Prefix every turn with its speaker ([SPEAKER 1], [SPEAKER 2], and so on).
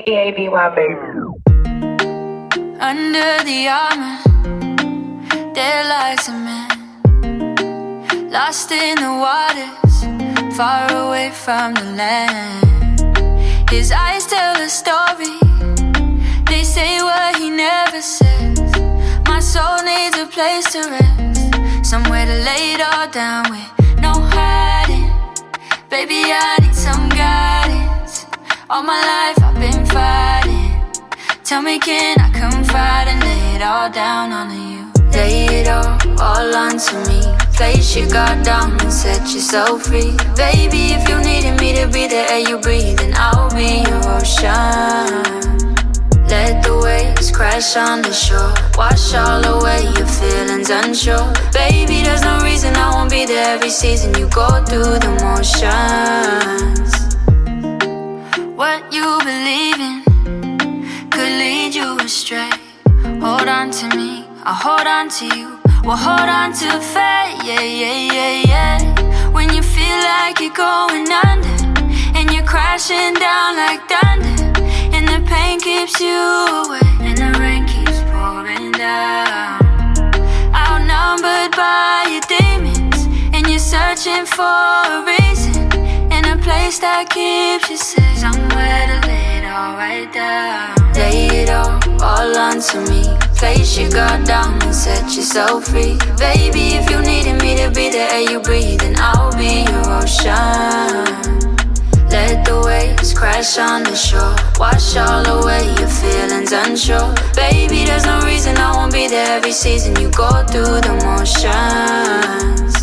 [SPEAKER 1] EABY, baby.
[SPEAKER 2] Under the armor, there lies a man, lost in the waters, far away from the land. His eyes tell a story, they say what he never says. My soul needs a place to rest, somewhere to lay it all down with no hiding. Baby, I need some guidance. All my life I've been fighting. Tell me, can I confide and lay it all down on you? Lay it all onto me. Place your guard down and set yourself free. Baby, if you needed me to be the air you breathe, then I'll be your ocean. Let the waves crash on the shore, wash all away your feelings unsure. Baby, there's no reason I won't be there every season you go through the motions. What you believe in could lead you astray. Hold on to me, I'll hold on to you. We'll hold on to fate, yeah, yeah, yeah, yeah. When you feel like you're going under, and you're crashing down like thunder, and the pain keeps you away, and the rain keeps pouring down. Outnumbered by your demons, and you're searching for a reason, and a place that keeps you safe, somewhere to lay it all right down. Lay it all onto me. Place your guard down and set yourself free. Baby, if you needed me to be the air you breathe, then I'll be your ocean. Let the waves crash on the shore, wash all away your feelings unsure. Baby, there's no reason I won't be there every season you go through the motions.